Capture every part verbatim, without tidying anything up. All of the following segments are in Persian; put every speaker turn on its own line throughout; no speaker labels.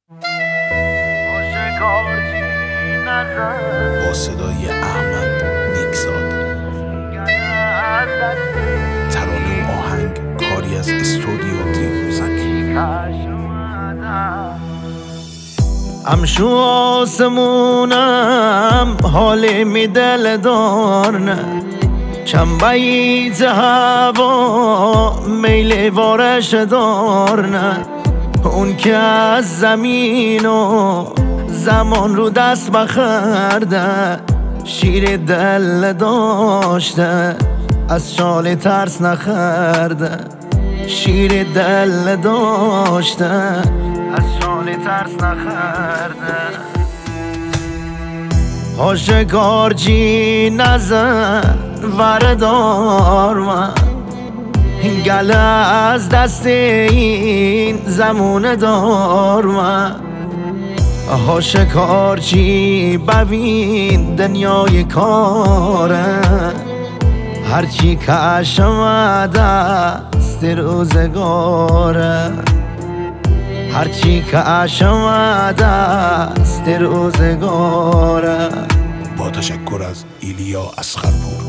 با صدای احمد نیکزاد. ترانه و آهنگ کاری از استودیو دیروزک.
امشو آسمونم حال می دل دارنه، چنبایی هوا میل وارش دارنه. اون که از زمین و زمان رو دست بخرده، شیر دل داشته از شال ترس نخرده. شیر دل داشته از شال ترس نخرده. هاشگارچی نزن وردار من، گله از دست این زمونه دار من. هاشگارچی ببین دنیای کاره، هرچی کشم دست روزگاره. هرچی کشم دست روزگاره.
با تشکر از ایلیا اصغرپور.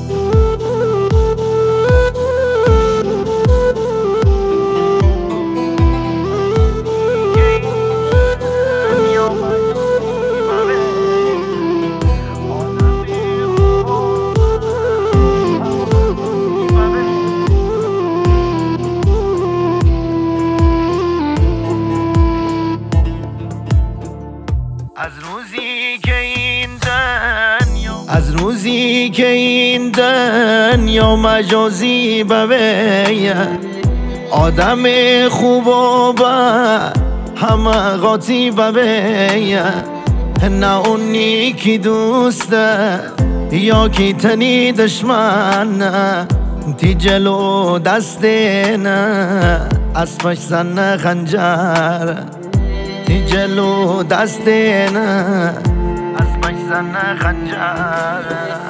از روزی که این دنیا از روزی که این دنیا مجازی ببیه، آدم خوب و بد همه قاطی ببیه. نه اونی کی دوسته یا کی تنی دشمنه، تی جلو دسته نه اسبش زن خنجر. تی جلو دسته نه اسبش زن خنجر.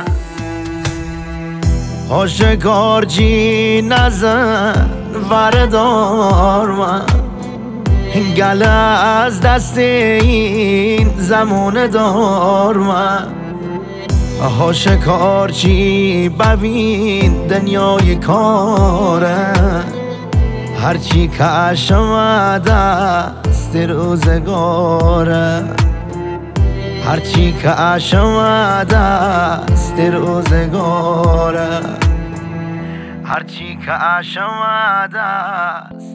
هاشگارچی نزن وردار من، گله از دست این زمونه دار من. هاشگارچی ببین دنیای کاره، هرچی کشم دست روزگاره. هرچی کشم دست روزگاره. هرچی کشم دست